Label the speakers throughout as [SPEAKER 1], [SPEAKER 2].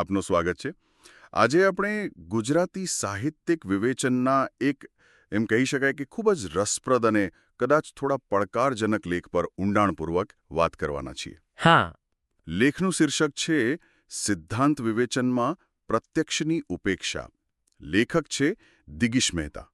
[SPEAKER 1] આપનું સ્વાગત છે. આજે આપણે ગુજરાતી સાહિત્યિક વિવેચનના એક એમ કહી શકાય કે ખૂબ જ રસપ્રદ અને કદાચ થોડા પડકારજનક લેખ પર ઊંડાણપૂર્વક વાત કરવાના છીએ.
[SPEAKER 2] હા.
[SPEAKER 1] લેખનું શીર્ષક છે સિદ્ધાંત વિવેચનમાં પ્રત્યક્ષની ઉપેક્ષા. લેખક છે દિગીશ મહેતા.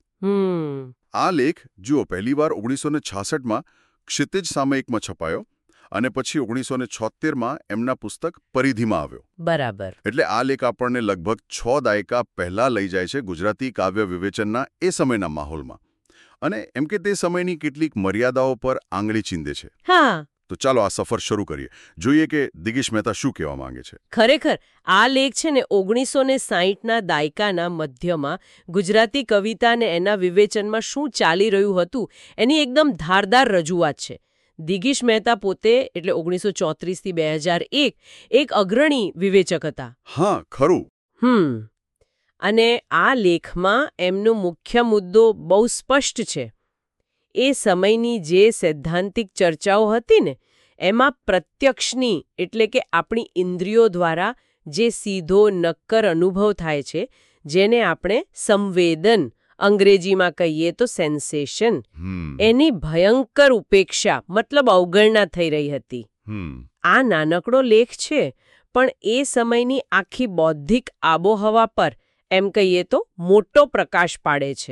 [SPEAKER 1] આ લેખ જુઓ પહેલીવાર 1966માં ક્ષિતિજ સામયિકમાં છપાયો અને પછી 1976માં એમના પુસ્તક પરિધિમાં આવ્યો.
[SPEAKER 2] બરાબર.
[SPEAKER 1] એટલે આ લેખ આપણને લગભગ 6 દાયકા પહેલા લઈ જાય છે ગુજરાતી કાવ્ય વિવેચનના એ સમયના માહોલમાં. અને એમ કે તે સમયની કેટલીક મર્યાદાઓ પર આંગળી ચીંધે છે.
[SPEAKER 2] હા.
[SPEAKER 1] તો ચાલો આ સફર શરૂ કરીએ. જોઈએ કે દિગીશ મહેતા શું કહેવા માંગે છે.
[SPEAKER 2] ખરેખર આ લેખ છે ને 1960ના દાયકાના મધ્યમાં ગુજરાતી કવિતા અને એના વિવેચનમાં શું ચાલી રહ્યું હતું એની એકદમ ધારદાર રજૂઆત છે. દિગીશ મહેતા પોતે એટલે 1934 થી 2001 એક અગ્રણી વિવેચક હતા.
[SPEAKER 1] હા, ખરું.
[SPEAKER 2] અને આ લેખમાં એમનો મુખ્ય મુદ્દો બહુ સ્પષ્ટ છે. એ સમયની જે સૈદ્ધાંતિક ચર્ચાઓ હતી ને એમાં પ્રત્યક્ષની એટલે કે આપણી ઇન્દ્રિયો દ્વારા જે સીધો નક્કર અનુભવ થાય છે જેને આપણે સંવેદન અંગ્રેજીમાં કહીએ તો સેન્સેશન, એની ભયંકર ઉપેક્ષા મતલબ અવગણના થઈ રહી હતી. આ નાનકડો લેખ છે પણ એ સમયની આખી બૌદ્ધિક આબોહવા પર એમ કહીએ તો મોટો પ્રકાશ પાડે છે.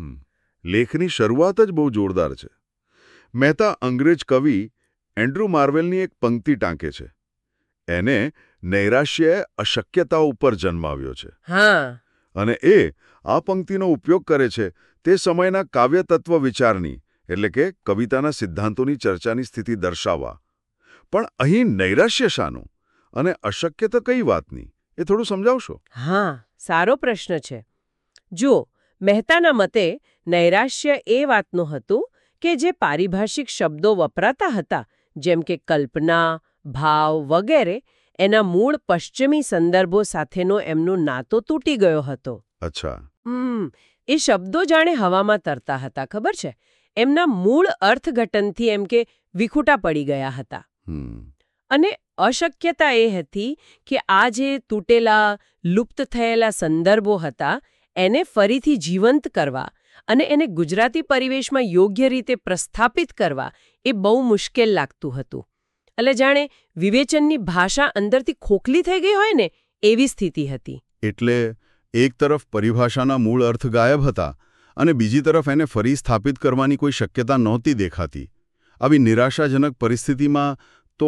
[SPEAKER 1] લેખની શરૂઆત જ બહુ જોરદાર છે. મહેતા અંગ્રેજ કવિ એન્ડ્રુ માર્વેલની એક પંક્તિ ટાંકે છે. એને નૈરાશ્યએ અશક્યતા ઉપર જન્માવ્યો છે.
[SPEAKER 2] હા.
[SPEAKER 1] અને એ આ પંક્તિનો ઉપયોગ કરે છે તે સમયના કાવ્ય તત્વ વિચારની એટલે કે કવિતાના સિદ્ધાંતોની ચર્ચાની સ્થિતિ દર્શાવવા. પણ અહીં નૈરાશ્ય શાનું અને અશક્યતા કઈ વાતની એ થોડું સમજાવશો?
[SPEAKER 2] હા, સારો પ્રશ્ન છે. જુઓ, મહેતાના મતે નૈરાશ્ય એ વાતનું હતું કે જે પારિભાષિક શબ્દો વપરાતા હતા જેમ કે કલ્પના, ભાવ વગેરે એના મૂળ પશ્ચિમી સંદર્ભો સાથેનો એમનો નાતો તૂટી ગયો હતો.
[SPEAKER 1] અચ્છા.
[SPEAKER 2] એ શબ્દો જાણે હવામાં તરતા હતા, ખબર છે? એમના મૂળ અર્થઘટનથી એમ કે વિખૂટા પડી ગયા હતા. અને અશક્યતા એ હતી કે આ જે તૂટેલા લુપ્ત થયેલા સંદર્ભો હતા એને ફરીથી જીવંત કરવા અને એને ગુજરાતી પરિવેશમાં યોગ્ય રીતે પ્રસ્થાપિત કરવા એ બહુ મુશ્કેલ લાગતું હતું. એટલે જાણે વિવેચનની ભાષા અંદરથી ખોખલી થઈ ગઈ હોય ને એવી સ્થિતિ હતી.
[SPEAKER 1] એટલે એક તરફ પરિભાષાના મૂળ અર્થ ગાયબ હતા અને બીજી તરફ એને ફરી સ્થાપિત કરવાની કોઈ શક્યતા નહોતી દેખાતી. આવી નિરાશાજનક પરિસ્થિતિમાં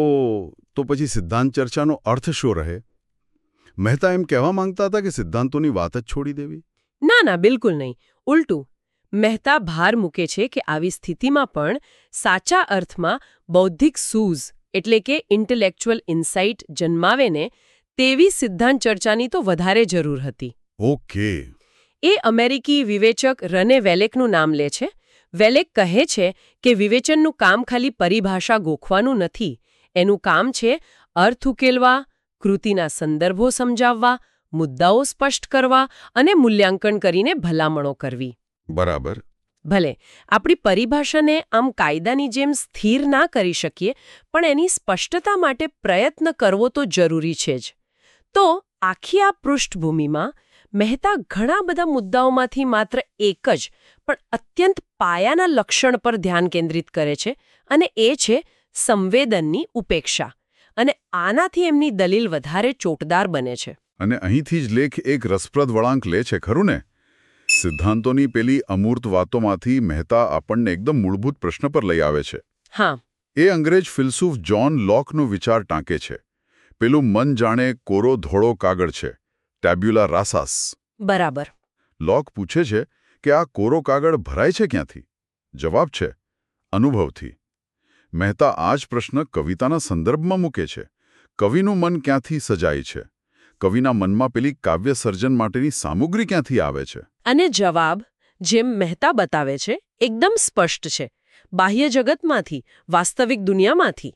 [SPEAKER 1] તો પછી સિદ્ધાંત ચર્ચાનો અર્થ શું રહે? મહેતા એમ કહેવા માંગતા હતા કે સિદ્ધાંતોની વાત જ છોડી દેવી?
[SPEAKER 2] ના, બિલકુલ નહીં. ઉલટું, મહેતા ભાર મૂકે છે કે આવી સ્થિતિમાં પણ સાચા અર્થમાં બૌદ્ધિક સૂઝ એટલે કે ઇન્ટેલેક્ચ્યુઅલ ઇન્સાઇટ જન્માવે ને તેવી સિદ્ધાંત ચર્ચાની તો વધારે જરૂર હતી.
[SPEAKER 1] ઓકે.
[SPEAKER 2] એ અમેરિકી વિવેચક રને વેલેકનું નામ લે છે. વેલેક કહે છે કે વિવેચનનું કામ ખાલી પરિભાષા ગોખવાનું નથી. એનું કામ છે અર્થ ઉકેલવા, કૃતિના સંદર્ભો સમજાવવા, મુદ્દાઓ સ્પષ્ટ કરવા અને મૂલ્યાંકન કરીને ભલામણો કરવી.
[SPEAKER 1] બરાબર.
[SPEAKER 2] ભલે આપણી પરિભાષાને આમ કાયદાની જેમ સ્થિર ના કરી શકીએ પણ એની સ્પષ્ટતા માટે પ્રયત્ન કરવો તો જરૂરી છે જ. તો આખી આ પૃષ્ઠભૂમિમાં મહેતા ઘણા બધા મુદ્દાઓમાંથી માત્ર એક જ પણ અત્યંત પાયાના લક્ષણ પર ધ્યાન કેન્દ્રિત કરે છે અને એ છે સંવેદનની ઉપેક્ષા. અને આનાથી એમની દલીલ વધારે ચોટદાર બને છે.
[SPEAKER 1] અને અહીંથી જ લેખ એક રસપ્રદ વળાંક લે છે, ખરું ને? સિદ્ધાંતોની પેલી અમૂર્ત વાતોમાંથી મહેતા આપણને એકદમ મૂળભૂત પ્રશ્ન પર લઈ આવે છે.
[SPEAKER 2] હા.
[SPEAKER 1] એ અંગ્રેજ ફિલસૂફ જ્હોન લોકનો વિચાર ટાંકે છે. પેલું મન જાણે કોરો ધોળો કાગળ છે, ટેબ્યુલા રાસાસ.
[SPEAKER 2] બરાબર.
[SPEAKER 1] લોક પૂછે છે કે આ કોરો કાગળ ભરાય છે ક્યાંથી? જવાબ છે અનુભવથી. મહેતા આ જ પ્રશ્ન કવિતાના સંદર્ભમાં મૂકે છે. કવિનું મન ક્યાંથી સજાય છે? કવિના મનમાં પેલી કાવ્ય સર્જન માટેની સામગ્રી ક્યાંથી આવે છે?
[SPEAKER 2] અને જવાબ, જેમ મહેતા બતાવે છે, એકદમ સ્પષ્ટ છે. બાહ્ય જગતમાંથી, વાસ્તવિક દુનિયામાંથી.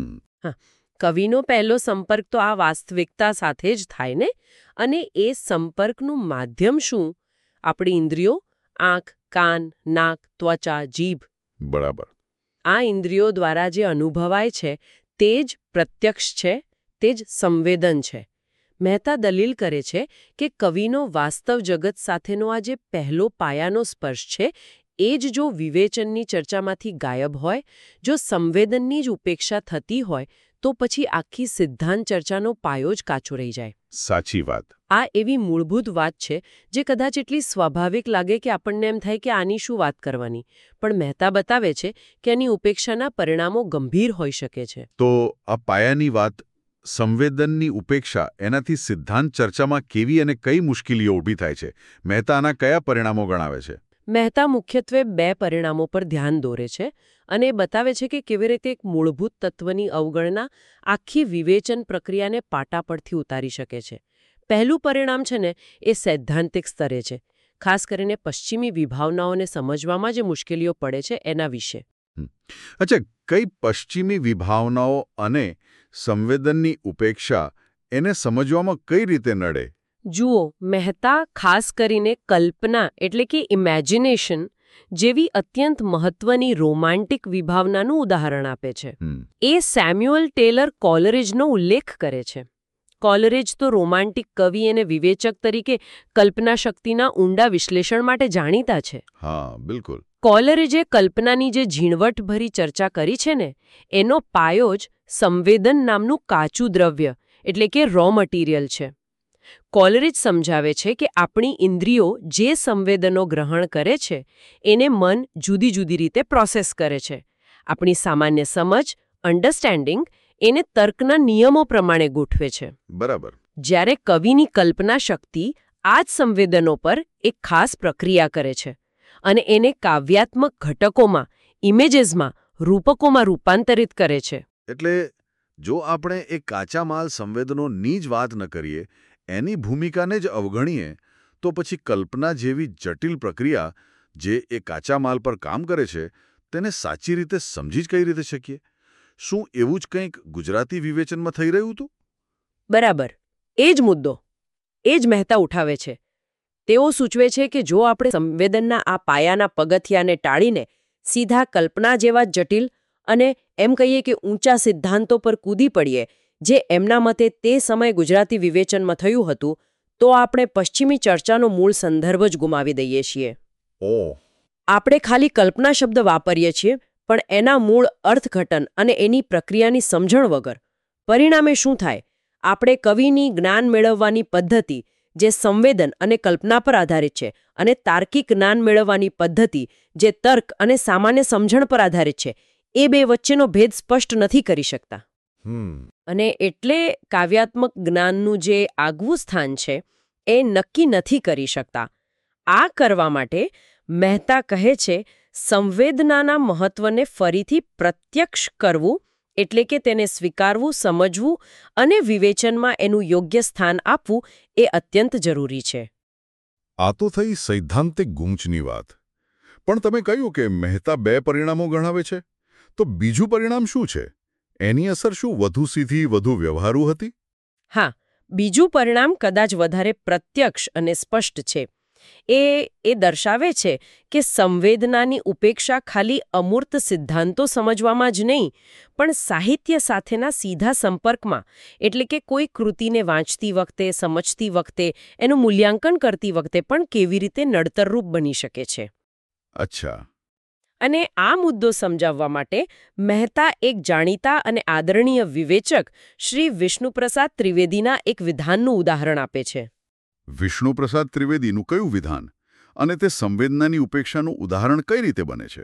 [SPEAKER 2] કવિનો પહેલો સંપર્ક તો આ વાસ્તવિકતા સાથે જ થાય ને. અને એ સંપર્કનું માધ્યમ શું? આપણી ઇન્દ્રિયો, આંખ, કાન, નાક, ત્વચા, જીભ.
[SPEAKER 1] બરાબર.
[SPEAKER 2] આ ઇન્દ્રિયો દ્વારા જે અનુભવાય છે તે જ પ્રત્યક્ષ છે, તે જ સંવેદન છે. મહેતા દલીલ કરે છે કે કવિનો વાસ્તવ જગત સાથેનો આ જે પહેલો પાયાનો સ્પર્શ છે એ જ જો વિવેચનની ચર્ચામાંથી ગાયબ હોય, જો સંવેદનની જ ઉપેક્ષા થતી હોય, તો પછી આખી સિદ્ધાંત ચર્ચાનો પાયો જ કાચો રહી જાય.
[SPEAKER 1] સાચી વાત.
[SPEAKER 2] આ એવી મૂળભૂત વાત છે જે કદાચ એટલી સ્વાભાવિક લાગે કે આપણને એમ થાય કે આની શું વાત કરવાની, પણ મહેતા બતાવે છે કે આની ઉપેક્ષાના પરિણામો ગંભીર હોઈ શકે છે.
[SPEAKER 1] તો આ પાયાની વાત, સંવેદનની ઉપેક્ષા, એનાથી સિદ્ધાંત ચર્ચામાં કેવી અને કઈ મુશ્કેલીઓ ઊભી થાય છે? મહેતા આના કયા પરિણામો ગણાવે છે?
[SPEAKER 2] મહેતા મુખ્યત્વે 2 પરિણામો પર ધ્યાન દોરે છે અને એ બતાવે છે કે કેવી રીતે એક મૂળભૂત તત્વની અવગણના આખી વિવેચન પ્રક્રિયાને પાટા પરથી ઉતારી શકે છે. પહેલું પરિણામ છે ને એ સૈદ્ધાંતિક સ્તરે છે, ખાસ કરીને પશ્ચિમી વિભાવનાઓને સમજવામાં જે મુશ્કેલીઓ પડે છે એના વિશે.
[SPEAKER 1] અચ્છા, કઈ પશ્ચિમી વિભાવનાઓ અને સંવેદનની ઉપેક્ષા એને સમજવામાં કઈ રીતે નડે?
[SPEAKER 2] જુઓ, મહેતા ખાસ કરીને કલ્પના એટલે કે ઇમેજિનેશન જેવી અત્યંત મહત્વની રોમાન્ટિક વિભાવનાનું ઉદાહરણ આપે છે. એ સેમ્યુઅલ ટેલર કોલરેજનો ઉલ્લેખ કરે છે. કોલરેજ તો રોમાન્ટિક કવિ અને વિવેચક તરીકે કલ્પના શક્તિના ઊંડા વિશ્લેષણ માટે જાણીતા છે.
[SPEAKER 1] હા, બિલકુલ.
[SPEAKER 2] કોલરેજે કલ્પનાની જે ઝીણવટભરી ચર્ચા કરી છે ને, એનો પાયો જ સંવેદન નામનું કાચું દ્રવ્ય એટલે કે રો મટીરિયલ છે. કોલરેજ સમજાવે છે કે આપણી ઇન્દ્રિયો જે સંવેદનો ગ્રહણ કરે છે એને મન જુદી જુદી રીતે પ્રોસેસ કરે છે. આપણી સામાન્ય સમજ, અન્ડરસ્ટેન્ડિંગ એને તર્કના નિયમો પ્રમાણે ગોઠવે છે.
[SPEAKER 1] બરાબર.
[SPEAKER 2] જ્યારે કવિની કલ્પના શક્તિ આ જ સંવેદનો પર એક ખાસ પ્રક્રિયા કરે છે અને એને કાવ્યાત્મક ઘટકોમાં, ઇમેજીસમાં, રૂપકોમાં રૂપાંતરિત કરે છે.
[SPEAKER 1] એટલે જો આપણે એ કાચા માલ સંવેદનોની જ વાત ન કરીએ, એની ભૂમિકાને જ અવગણીએ, તો પછી કલ્પના જેવી જટિલ પ્રક્રિયા જે એ કાચા માલ પર કામ કરે છે તેને સાચી રીતે સમજી જ કઈ રીતે શકીએ? શું એવું જ કંઈક ગુજરાતી વિવેચનમાં થઈ રહ્યું હતું?
[SPEAKER 2] બરાબર, એ જ મુદ્દો, એ જ મહેતા ઉઠાવે છે. તેઓ સૂચવે છે કે જો આપણે સંવેદનના આ પાયાના પગથિયાને ટાળીને સીધા કલ્પના જેવા જટિલ અને એમ કહીએ કે ઊંચા સિદ્ધાંતો પર કૂદી પડીએ, જે એમના મતે તે સમયે ગુજરાતી વિવેચનમાં થયું હતું, તો આપણે પશ્ચિમી ચર્ચાનો મૂળ સંદર્ભ જ ગુમાવી દઈએ છીએ. આપણે ખાલી કલ્પના શબ્દ વાપરીએ છીએ, પણ એના મૂળ અર્થઘટન અને એની પ્રક્રિયાની સમજણ વગર. પરિણામે શું થાય? આપણે કવિની જ્ઞાન મેળવવાની પદ્ધતિ જે સંવેદન અને કલ્પના પર આધારિત છે, અને તાર્કિક જ્ઞાન મેળવવાની પદ્ધતિ જે તર્ક અને સામાન્ય સમજણ પર આધારિત છે, એ બે વચ્ચેનો ભેદ સ્પષ્ટ નથી કરી શકતા. અને એટલે કાવ્યાત્મક જ્ઞાનનું જે આગવું સ્થાન છે એ નક્કી નથી કરી શકતા. આ કરવા માટે મહેતા કહે છે સંવેદનાના મહત્વને ફરીથી પ્રત્યક્ષ કરવું, એટલે કે તેને સ્વીકારવું, સમજવું અને વિવેચનમાં એનું યોગ્ય સ્થાન આપવું એ અત્યંત જરૂરી છે.
[SPEAKER 1] આ તો થઈ સૈદ્ધાંતિક ગૂંચની વાત. પણ તમે કહ્યું કે મહેતા 2 પરિણામો ગણાવે છે, તો બીજું પરિણામ શું છે? એની અસર શું વધુ સીધી, વધુ વ્યવહારુ હતી?
[SPEAKER 2] હા, બીજું પરિણામ કદાચ વધારે પ્રત્યક્ષ અને સ્પષ્ટ છે. એ દર્શાવે છે કે સંવેદનાની ઉપેક્ષા ખાલી અમૂર્ત સિદ્ધાંતો સમજવામાં જ નહીં, પણ સાહિત્ય સાથેના સીધા સંપર્કમાં, એટલે કે કોઈ કૃતિને વાંચતી વખતે, સમજતી વખતે, એનું મૂલ્યાંકન કરતી વખતે પણ કેવી રીતે નડતરરૂપ બની શકે છે.
[SPEAKER 1] અચ્છા.
[SPEAKER 2] અને આ મુદ્દો સમજાવવા માટે મહેતા એક જાણીતા અને આદરણીય વિવેચક શ્રી વિષ્ણુપ્રસાદ ત્રિવેદીના એક વિધાનનું ઉદાહરણ આપે છે.
[SPEAKER 1] વિષ્ણુપ્રસાદ ત્રિવેદીનું કયું વિધાન? અને તે સંવેદનાની ઉપેક્ષાનું ઉદાહરણ કઈ રીતે બને છે?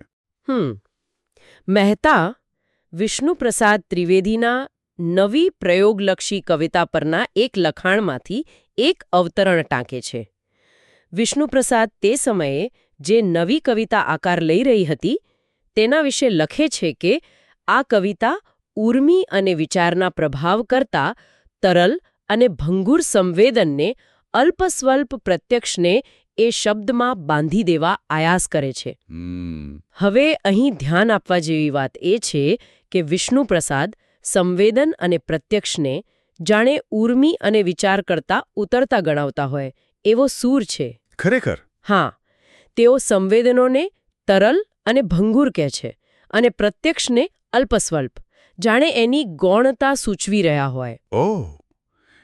[SPEAKER 2] મહેતા વિષ્ણુપ્રસાદ ત્રિવેદીના નવી પ્રયોગલક્ષી કવિતા પરના એક લખાણમાંથી એક અવતરણ ટાંકે છે. વિષ્ણુપ્રસાદ તે સમયે જે નવી કવિતા આકાર લઈ રહી હતી તેના વિશે લખે છે કે આ કવિતા ઉર્મી અને વિચારના પ્રભાવ કરતા તરલ અને ભંગુર સંવેદનને, અલ્પસ્વલ્પ પ્રત્યક્ષને એ શબ્દમાં બાંધી દેવા આયાસ કરે છે. હવે અહીં ધ્યાન આપવા જેવી વાત એ છે કે વિષ્ણુપ્રસાદ સંવેદન અને પ્રત્યક્ષને જાણે ઉર્મી અને વિચાર કરતા ઉતરતા ગણાવતા હોય એવો સૂર છે.
[SPEAKER 1] ખરેખર? હા.
[SPEAKER 2] તેઓ સંવેદનોને તરલ અને ભંગુર કહે છે અને પ્રત્યક્ષને અલ્પસ્વલ્પ, જાણે એની ગૌણતા સૂચવી રહ્યા હોય.
[SPEAKER 1] ઓહ,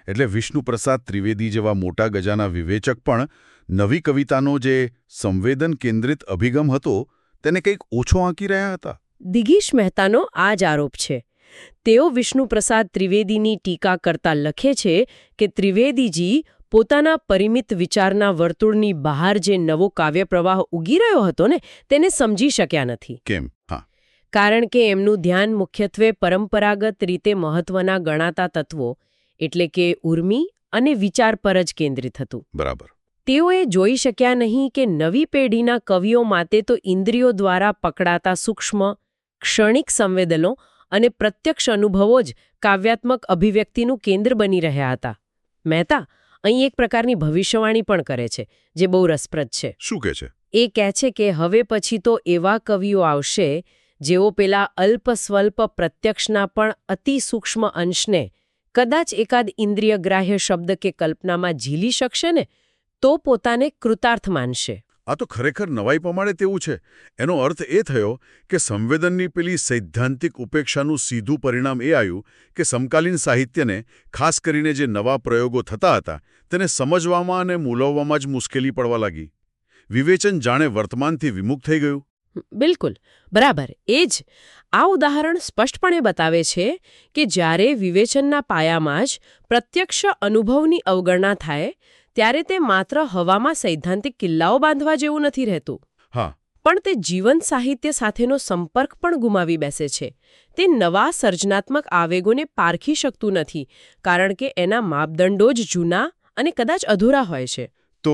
[SPEAKER 1] એટલે વિષ્ણુપ્રસાદ ત્રિવેદી જેવા મોટા ગજાના વિવેચક પણ નવી કવિતાનો જે સંવેદન કેન્દ્રિત અભિગમ હતો તેને કંઈક ઓછો આંકી રહ્યા હતા.
[SPEAKER 2] દિગીશ મહેતાનો આ જ આરોપ છે. તેઓ વિષ્ણુપ્રસાદ ત્રિવેદીની ટીકા કરતા લખે છે કે ત્રિવેદીજી પોતાના પરિમિત વિચારના વર્તુળની બહાર જે નવો કાવ્ય પ્રવાહ ઉગી રહ્યો હતો ને તેને સમજી શક્યા નથી.
[SPEAKER 1] કેમ? હા,
[SPEAKER 2] કારણ કે એમનું ધ્યાન મુખ્યત્વે પરંપરાગત રીતે મહત્વના ગણાતા તત્વો એટલે કે ઉર્મિ અને વિચાર પર જ કેન્દ્રિત હતું.
[SPEAKER 1] બરાબર.
[SPEAKER 2] તેઓએ જોઈ શક્યા નહીં કે નવી પેઢીના કવિઓ માટે તો ઇન્દ્રિયો દ્વારા પકડાતા સૂક્ષ્મ ક્ષણિક સંવેદનો અને પ્રત્યક્ષ અનુભવો જ કાવ્યાત્મક અભિવ્યક્તિનું કેન્દ્ર બની રહ્યા હતા. મહેતા અહીં એક પ્રકારની ભવિષ્યવાણી પણ કરે છે જે બહુ રસપ્રદ છે.
[SPEAKER 1] શું કહે છે?
[SPEAKER 2] એ કહે છે કે હવે પછી તો એવા કવિઓ આવશે જેઓ પેલા અલ્પ સ્વલ્પ પ્રત્યક્ષના પણ અતિ સૂક્ષ્મ અંશને કદાચ એકાદ ઇન્દ્રિયગ્રાહ્ય શબ્દ કે કલ્પનામાં ઝીલી શકશે ને તો પોતાને કૃતાર્થ માનશે.
[SPEAKER 1] આ તો ખરેખર નવાઈ પ્રમાણે તેવું છે. એનો અર્થ એ થયો કે સંવેદનની પેલી સૈદ્ધાંતિક ઉપેક્ષાનું સીધું પરિણામ એ આવ્યું કે સમકાલીન સાહિત્યને ખાસ કરીને જે નવા પ્રયોગો થતા હતા તેને સમજવામાં અને મૂલવવામાં જ મુશ્કેલી પડવા લાગી. વિવેચન જાણે વર્તમાનથી વિમુખ થઈ ગયું.
[SPEAKER 2] બિલકુલ બરાબર. એ જ આ ઉદાહરણ સ્પષ્ટપણે બતાવે છે કે જ્યારે વિવેચનના પાયામાં જ પ્રત્યક્ષ અનુભવની અવગણના થાય ત્યારે તે માત્ર હવામાં સૈદ્ધાંતિક કિલ્લાઓ બાંધવા જેવું નથી રહેતું.
[SPEAKER 1] હા,
[SPEAKER 2] પણ તે જીવંત સાહિત્ય સાથેનો સંપર્ક પણ ગુમાવી બેસે છે. તે નવા સર્જનાત્મક આવેગોને પારખી શકતું નથી કારણ કે એના માપદંડો જ જૂના અને કદાચ અધૂરા હોય છે.
[SPEAKER 1] તો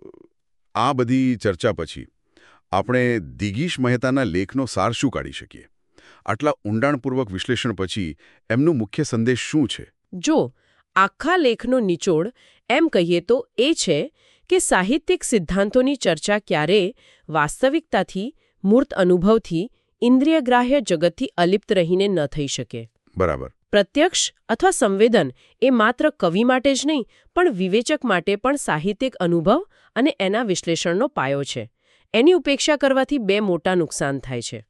[SPEAKER 1] આ બધી ચર્ચા પછી આપણે દિગીશ મહેતાના લેખનો સાર શું કાઢી શકીએ? આટલા ઊંડાણપૂર્વક વિશ્લેષણ પછી એમનો મુખ્ય સંદેશ શું છે?
[SPEAKER 2] જો આખા લેખનો નિચોડ એમ કહીએ તો એ છે કે સાહિત્યિક સિદ્ધાંતોની ચર્ચા ક્યારેય વાસ્તવિકતાથી, મૂર્ત અનુભવથી, ઇન્દ્રિયગ્રાહ્ય જગતથી અલિપ્ત રહીને ન થઈ શકે.
[SPEAKER 1] બરાબર.
[SPEAKER 2] પ્રત્યક્ષ અથવા સંવેદન એ માત્ર કવિ માટે જ નહીં પણ વિવેચક માટે પણ સાહિત્યિક અનુભવ અને એના વિશ્લેષણનો પાયો છે. એની ઉપેક્ષા કરવાથી બે મોટા નુકસાન થાય છે.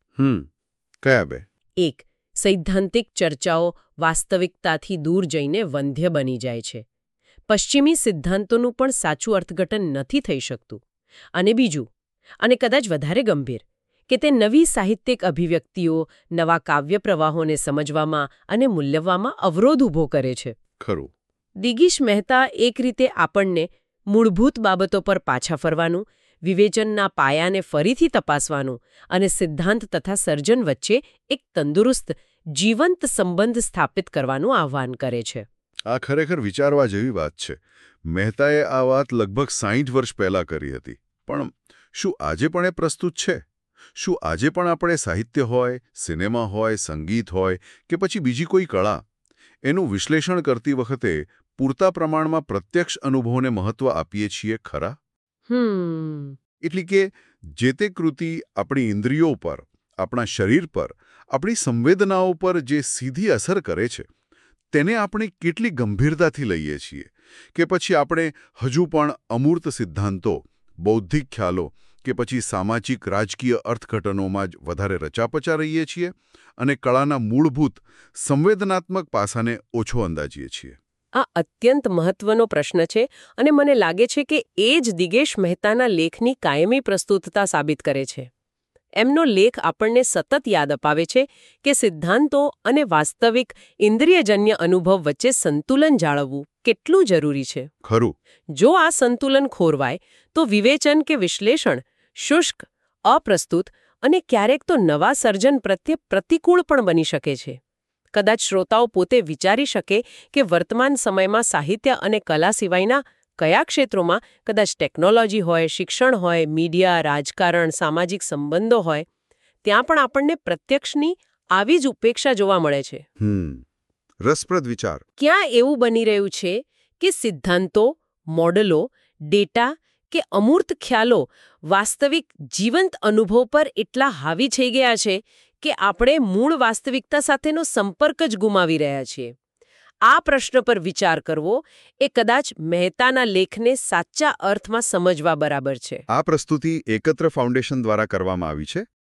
[SPEAKER 1] કયા બે?
[SPEAKER 2] એક, સૈદ્ધાંતિક ચર્ચાઓ વાસ્તવિકતાથી દૂર જઈને વંધ્ય બની જાય છે. પશ્ચિમી સિદ્ધાંતોનું પણ સાચું અર્થઘટન નથી થઈ શકતું. અને બીજું, અને કદાચ વધારે ગંભીર, કે તે નવી સાહિત્યિક અભિવ્યક્તિઓ, નવા કાવ્ય પ્રવાહોને સમજવામાં અને મૂલ્યવામાં અવરોધ ઊભો કરે છે.
[SPEAKER 1] ખરું.
[SPEAKER 2] દિગીશ મહેતા એક રીતે આપણને મૂળભૂત બાબતો પર પાછા ફરવાનું, વિવેચનના પાયાને ફરીથી તપાસવાનું અને સિદ્ધાંત તથા સર્જન વચ્ચે એક તંદુરસ્ત, જીવંત સંબંધ સ્થાપિત કરવાનું આહ્વાન કરે છે.
[SPEAKER 1] આ ખરેખર વિચારવા જેવી વાત છે. મહેતાએ આ વાત લગભગ 60 વર્ષ પહેલાં કરી હતી. પણ શું આજે પણ એ પ્રસ્તુત છે? શું આજે પણ આપણે સાહિત્ય હોય, સિનેમા હોય, સંગીત હોય કે પછી બીજી કોઈ કળા, એનું વિશ્લેષણ કરતી વખતે પૂરતા પ્રમાણમાં પ્રત્યક્ષ અનુભવને મહત્વ આપીએ છીએ ખરા? એટલે કે જે તે કૃતિ આપણી ઇન્દ્રિયો પર, આપણા શરીર પર, આપણી સંવેદનાઓ પર જે સીધી અસર કરે છે તેને આપણે કેટલી ગંભીરતાથી લઈએ છીએ કે પછી આપણે હજુ પણ અમૂર્ત સિદ્ધાંતો, બૌદ્ધિક ખ્યાલો કે પછી સામાજિક રાજકીય અર્થઘટનોમાં જ વધારે રચાપચા રહીએ છીએ અને કળાના મૂળભૂત સંવેદનાત્મક પાસાને ઓછો અંદાજીએ છીએ?
[SPEAKER 2] આ અત્યંત મહત્વનો પ્રશ્ન છે અને મને લાગે છે કે એ જ દિગીશ મહેતાના લેખની કાયમી પ્રસ્તુતતા સાબિત કરે છે. એમનો લેખ આપણને સતત યાદ અપાવે છે કે સિદ્ધાંતો અને વાસ્તવિક ઇન્દ્રિયજન્ય અનુભવ વચ્ચે સંતુલન જાળવવું કેટલું જરૂરી છે.
[SPEAKER 1] ખરું.
[SPEAKER 2] જો આ સંતુલન ખોરવાય તો વિવેચન કે વિશ્લેષણ શુષ્ક, અપ્રસ્તુત અને ક્યારેક તો નવા સર્જન પ્રત્યે પ્રતિકૂળ પણ બની શકે છે. કદાચ શ્રોતાઓ પોતે વિચારી શકે કે વર્તમાન સમયમાં સાહિત્ય અને કલા સિવાયના કયા ક્ષેત્રોમાં, કદાચ ટેકનોલોજી હોય, શિક્ષણ હોય, મીડિયા, રાજકારણ, સામાજિક સંબંધો હોય, ત્યાં પણ આપણને પ્રત્યક્ષની આવી જ ઉપેક્ષા જોવા મળે છે.
[SPEAKER 1] રસપ્રદ વિચાર.
[SPEAKER 2] ક્યાં એવું બની રહ્યું છે કે સિદ્ધાંતો, મોડલો, ડેટા કે અમૂર્ત ખ્યાલો વાસ્તવિક જીવંત અનુભવ પર એટલા હાવી થઈ ગયા છે કે આપણે મૂળ વાસ્તવિકતા સાથેનો સંપર્ક જ ગુમાવી રહ્યા છીએ. આ પ્રશ્ન પર વિચાર કરવો એ કદાચ મહેતાના લેખને સાચા અર્થમાં સમજવા બરાબર છે.
[SPEAKER 1] આ પ્રસ્તુતિ એકત્ર ફાઉન્ડેશન દ્વારા કરવામાં આવી છે.